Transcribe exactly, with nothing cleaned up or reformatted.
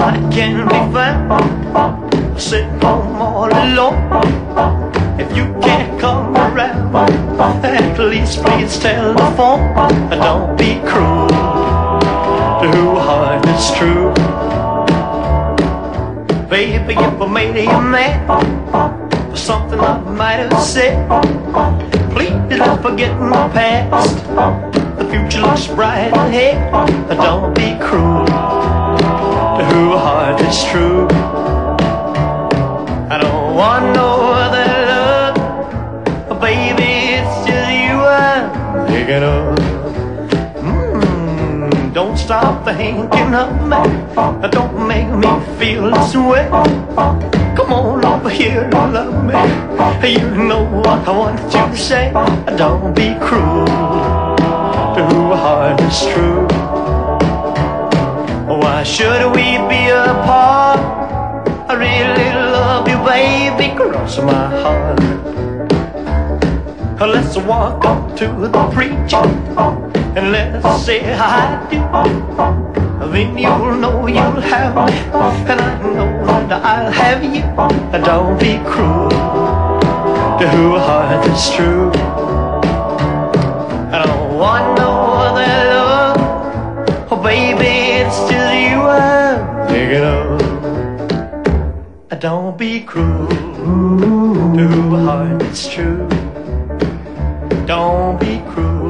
I can be found sitting home all alone. If you can't come around, at least please tell the phone. Don't be cruel to who heart is true. Baby, if I made you mad for something I might have said, please don't forget my past. The future looks bright ahead. Don't be cruel to who heart is true. I don't want no other love, baby, it's just you I'm thinking of. Mm, don't stop thinking of me. Don't make me feel this way. Come on over here and love me. You know what I want you to say. Don't be cruel to who heart is true. Why should we be apart? I really love you, baby, cross my heart. Let's walk up to the preacher and let's say I do. Then you'll know you'll have me, and I know that I'll have you. Don't be cruel to who heart is true. I don't want no other love, oh baby, it's just you I'm thinking of. Don't be cruel to who heart is true. Don't be cruel